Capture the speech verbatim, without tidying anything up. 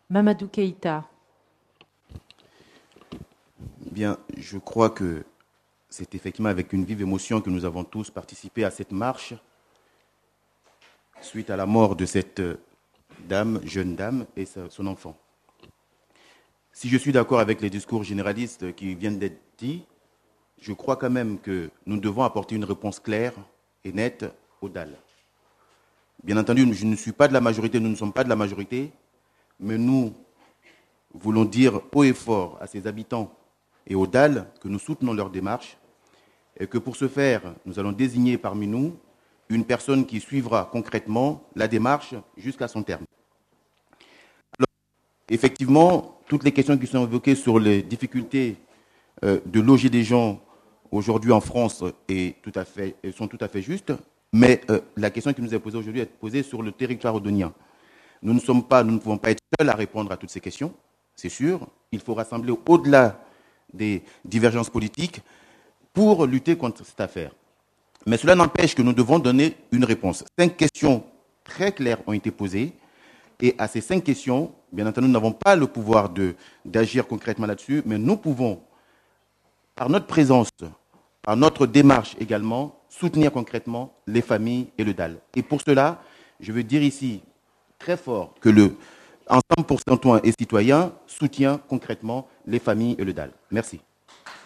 Mamadou Keïta. Bien, je crois que c'est effectivement avec une vive émotion que nous avons tous participé à cette marche suite à la mort de cette dame, jeune dame, et son enfant. Si je suis d'accord avec les discours généralistes qui viennent d'être dits, je crois quand même que nous devons apporter une réponse claire et nette aux D A L. Bien entendu, je ne suis pas de la majorité, nous ne sommes pas de la majorité, mais nous voulons dire haut et fort à ces habitants et aux D A L que nous soutenons leur démarche et que pour ce faire, nous allons désigner parmi nous une personne qui suivra concrètement la démarche jusqu'à son terme. Alors, effectivement, toutes les questions qui sont évoquées sur les difficultés euh, de loger des gens aujourd'hui en France est tout à fait, sont tout à fait justes, mais euh, la question qui nous est posée aujourd'hui est posée sur le territoire odonien. Nous ne sommes pas, nous ne pouvons pas être seuls à répondre à toutes ces questions, c'est sûr. Il faut rassembler au-delà des divergences politiques pour lutter contre cette affaire. Mais cela n'empêche que nous devons donner une réponse. Cinq questions très claires ont été posées, et à ces cinq questions, bien entendu, nous n'avons pas le pouvoir de, d'agir concrètement là-dessus, mais nous pouvons, par notre présence, par notre démarche également, soutenir concrètement les familles et le D A L. Et pour cela, je veux dire ici très fort que le Ensemble pour citoyens et citoyens soutient concrètement les familles et le D A L. Merci.